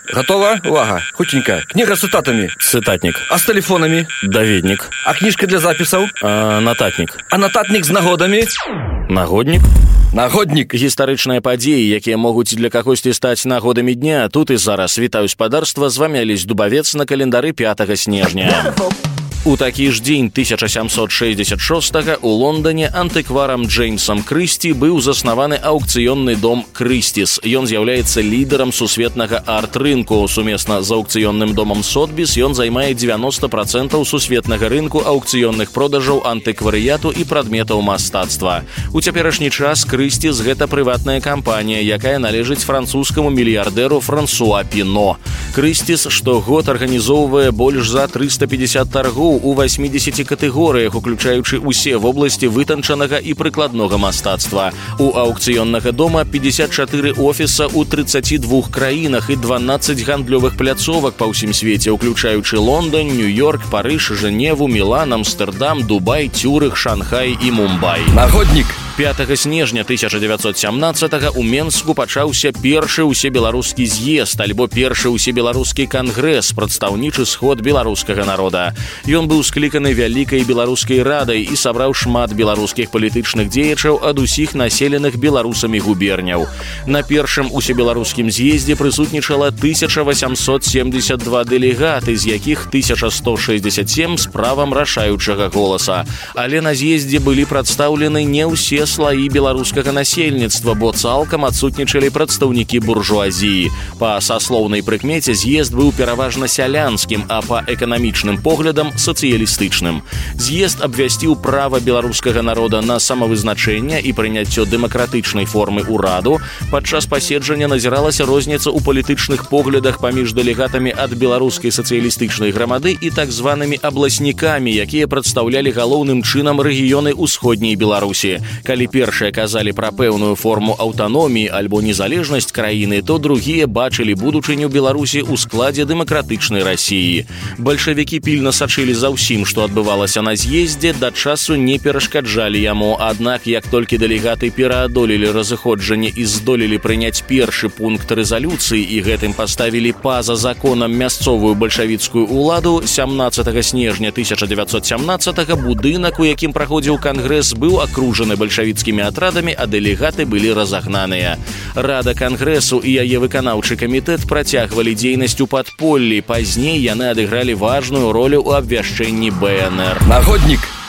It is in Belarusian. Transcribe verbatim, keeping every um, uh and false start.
Готова? Увага. Хутенька. Книга с цитатами. Цытатнік. А с телефонами? Даведнік. А книжка для записаў? А, нататнік. А нататнік з нагодамі? Нагоднік. Нагоднік. Гістарычныя падзеі, якія могуць для кагосьці стаць нагодамі дня. Тут і зараз. Вітаю спадарства, з вамі Алесь Дубавец на календары пятага снежня. У такі ж дзень тысяча сямсот шэсцьдзесят шостага у Лондоне антыкварам Джеймсам Крысці быў заснаваны аўкцыённы дом Крысціс. Ён з'яўляецца лідарам сусветнага арт-рынку. Сумесна з аўкцыённым домам Сотбіс ён займае дзевяноста працэнтаў сусветнага рынку аўкцыённых продажаў антыкварыяту і прадметаў мастацтва. У цяперашні час Крысціс – гэта прыватная кампанія, якая належыць французскаму мільярдэру Франсуа Піно. Крысціс штогод арганізоўвае больш за трыста пятьдесят таргоў у восьмидесяти катэгорыях, уключаючы усе вобласці вытанчанага і прыкладнога мастацтва. У аўкцыённага дома пятьдесят чатыры офіса ў трыццаці двух краінах і дванаццаць гандлёвых пляцовак па ўсім свеце, уключаючы Лондон, Нью-Йорк, Парыж, Женеву, Мілан, Амстэрдам, Дубай, Цюрых, Шанхай і Мумбай. Нагоднік. пятага снежня тысяча девятьсот сямнаццатага у Менску пачаўся першы ўсебеларускі з'езд, альбо першы ўсебеларускі кангрэс, прадстаўнічы сход беларускага народа. Ён быў скліканы вялікай беларускай радай і сабраў шмат беларускіх палітычных дзеячаў ад усіх населеных беларусамі губерняў. На першым усебеларускім з'ездзе прысутнічала тысяча восемьсот семьдесят два дэлегаты, з якіх тысяча сто шэсцьдесят сем з правам рашаючага голаса. Але на з'ездзе былі прадстаўлены не ўсе слаі беларускага насельніцтва, бо цалкам адсутнічалі прадстаўнікі буржуазіі. Па саслоўнай прыкмеце з'езд быў пераважна сялянскім, а па эканамічным поглядам сацыялістычным. З'езд абвясціў права беларускага народа на самавызначэнне і прыняццё дэмакратычнай формы ўраду. Падчас паседжання назіралася розніца ў палітычных поглядах паміж дэлегатамі ад беларускай сацыялістычнай грамады і так званымі абласнікамі, якія прадстаўлялі галоўным чынам рэгіёны ўсходняй Беларусі. Калі першыя казалі пра пэўную форму аўтаноміі альбо незалежнасць краіны, то другія бачылі будучыню Беларусі ў складзе дэмакратычнай Расіі. Бальшавікі пільна сачылі за ўсім, што адбывалася на з'ездзе, да часу не перашкаджалі яму. Аднак, як толькі дэлегаты пераадолелі разыходжанне і здолелі прыняць першы пункт рэзалюцыі і гэтым паставілі па-за законам мясцовую бальшавіцкую ўладу, сямнаццатага снежня тысяча девятьсот сямнаццатага будынак, у якім праходзіў кангрэс, быў акружаны бальшавіцкімі атрадамі, а дэлегаты былі разагнаныя. Рада кангрэсу і яе выканаўчы камітэт працягвалі дзейнасць у падполлі. Пазней яны адыгралі важную ролю ў абвяшчэнні бэ эн эр. Нагоднік.